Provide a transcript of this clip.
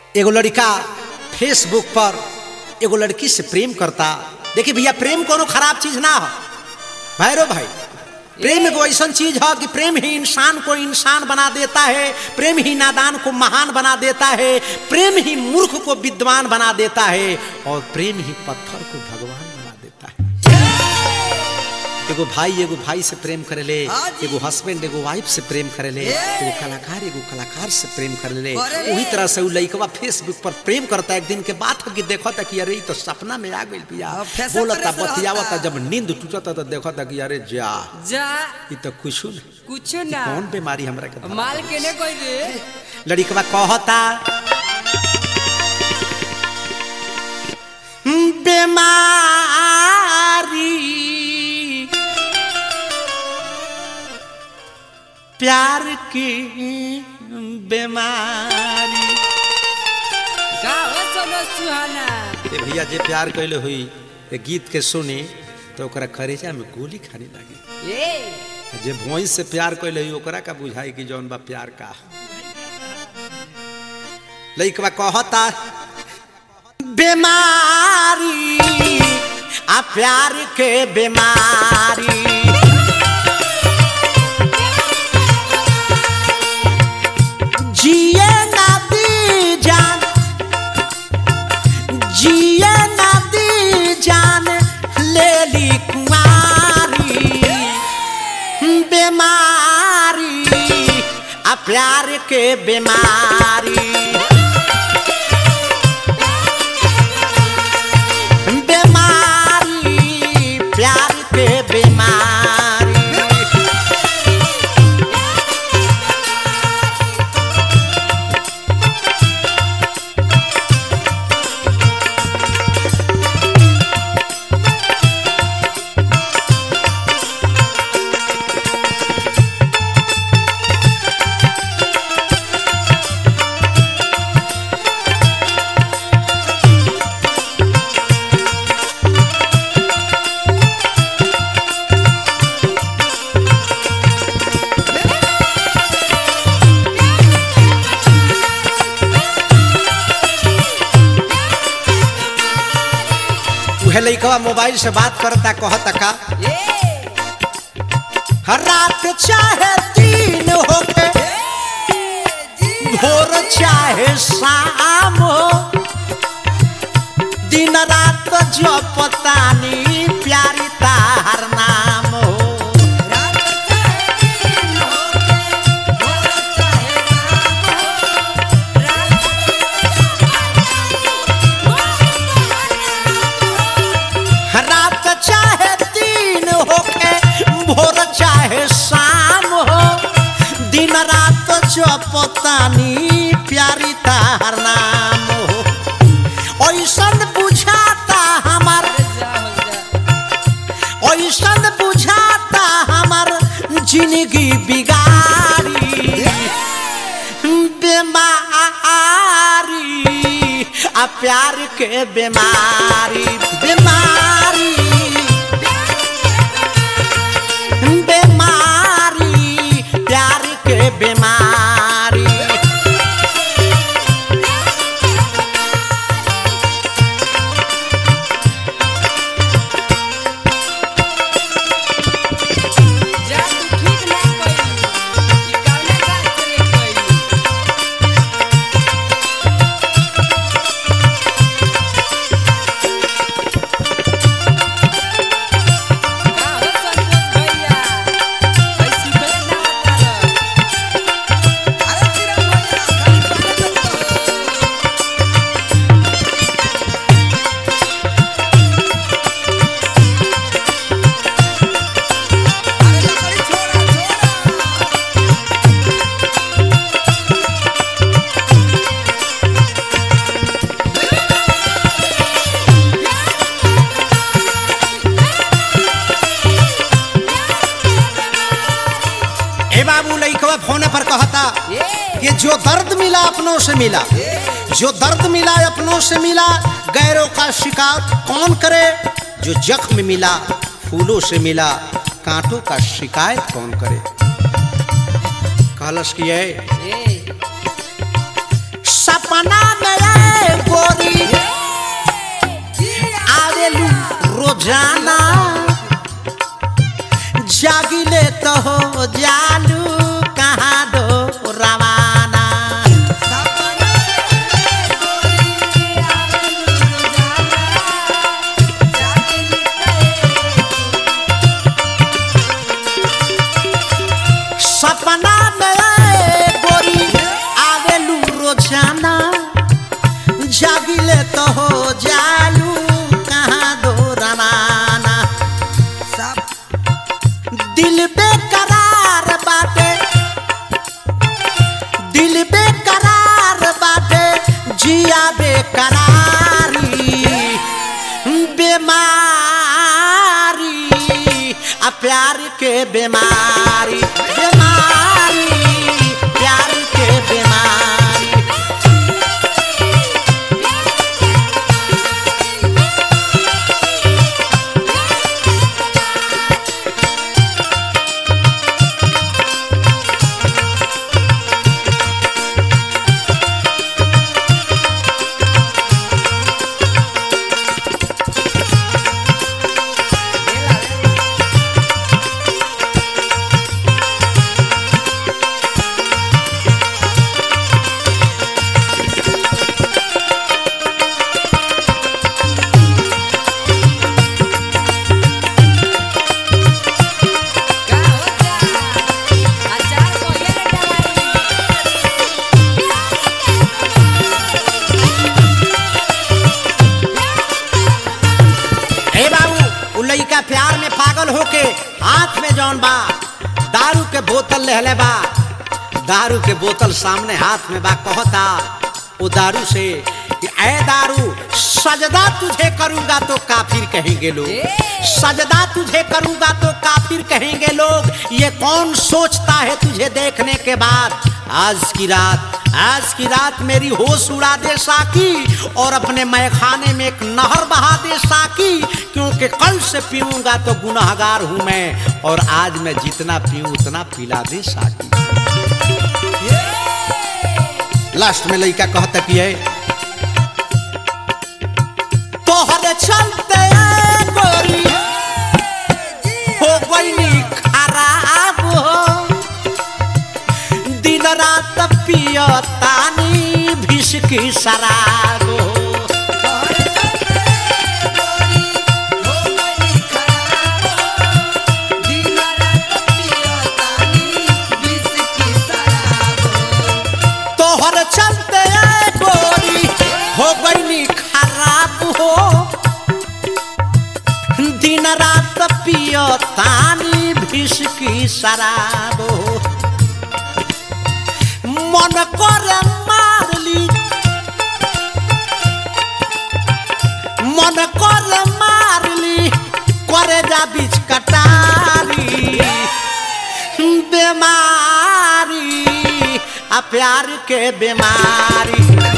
एगो लड़का फेसबुक पर एगो लड़की से प्रेम करता। देखिए भैया, प्रेम कोनो खराब चीज ना हो भैरो भाई। प्रेम एगो ऐसा चीज है कि प्रेम ही इंसान को इंसान बना देता है, प्रेम ही नादान को महान बना देता है, प्रेम ही मूर्ख को विद्वान बना देता है, और प्रेम ही पत्थर को भगवान बना देता है। एगो भाई से प्रेम करेले, एगो हस्बैंड एगो वाइफ से प्रेम करेले, एगो कलाकार से प्रेम करेले। वही तरह से वो लड़का फेसबुक पर प्रेम करता। एक दिन के बात हो कि देखो था कि अरे ये तो सपना में आ गई पिया, बोलता बतियावता, जब नींद टूटता तो देखो था कि अरे जा ये तो कुछ ना कौन बीमारी हमरा के माल के ने कोई रे। लड़का कहता बीमारी प्यार की बीमारी का हो सोना सुहाना। भैया जे प्यार कैले हुई गीत के सुनी तो ओकरा करेजा में गोली खाने लगी। जे भोई से प्यार कैले हुई ओकरा का बुझाई कि जौन बा प्यार का। लइकवा कहता बीमारी आ प्यार के बीमारी, जिए ना दी जान, जिए ना दी जान, ले ली कुमारी बीमारी आ प्यार के बीमारी, बीमारी प्यार के बीमारी। लइकवा मोबाइल से बात करता, कहता का हर रात चाहे दिन होके, भोर चाहे शाम हो, दिन रात जो पतानी प्यारी तार नाम हो। रात चाहे दिन होके, भोर चाहे शाम हो, दिन रात जो पतानी प्यारी तार नाम हो। ऐसन बुझाता हमार, ऐसन बुझाता हमार जिंदगी बिगाड़ी बीमारी आ प्यार के बीमारी, बीमारी बीमारी प्यार के बीमारी। फोन पर कहता कि जो दर्द मिला अपनों से मिला, जो दर्द मिला अपनों से मिला, गैरों का शिकार कौन करे। जो जख्म मिला फूलों से मिला, कांटों का शिकायत कौन करे। कहलस कि सपना में रोजाना जागिले तो हो जालू कहाँ दो रवाना सपना में गोरी आवेलू रोजाना जागिले तो हो जालू कहाँ दो रवाना दिल बेकरार बाटे दिल बेकरार बाटे जिया बेकरारी बेमारी आ प्यार के बेमारी बेमारी प्यार के बेमारी प्यार में पागल होके हाथ में जौन बा दारू के बोतल लेहले बा दारू के बोतल सामने हाथ में बा कहता वो दारू से कि ऐ दारू सजदा तुझे करूंगा तो काफिर कहेंगे लोग सजदा तुझे करूंगा तो काफिर कहेंगे लोग ये कौन सोचता है तुझे देखने के बाद आज की रात मेरी होश उड़ा दे साकी और अपने मैखाने में एक नहर बहा दे साकी क्योंकि कल से पीऊंगा तो गुनाहगार हूं मैं और आज मैं जितना पीऊं उतना पिला दे साकी लास्ट में लड़का कहता कि है तोहरे चलते गोरी हो गई खराब हो दिन रात पियो तानी विष की शराब तोहर चलते गोरी हो गई खराब हो दिन रात पियो तानी विष की शराब हो मन करे मारली मन करे मारली करे जा बीच कटारी बेमारी आ प्यार के बेमारी